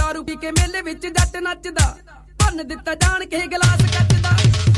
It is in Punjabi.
दारू पी के मेले विच जट नचदा भन्न दिता जान के गिलास कचदा